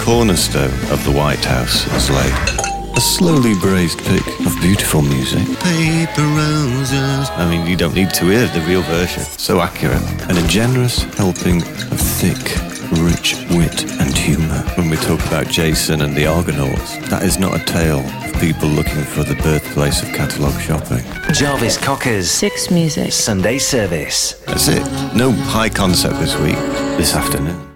cornerstone of the White House is laid. A slowly braised pick of beautiful music. Paper roses. I mean, you don't need to hear the real version. So accurate. And a generous helping of thick, rich wit and humour. When we talk about Jason and the Argonauts, that is not a tale of people looking for the birthplace of catalogue shopping. Jarvis Cocker's Six Music Sunday Service. That's it. No high concept this week, this afternoon.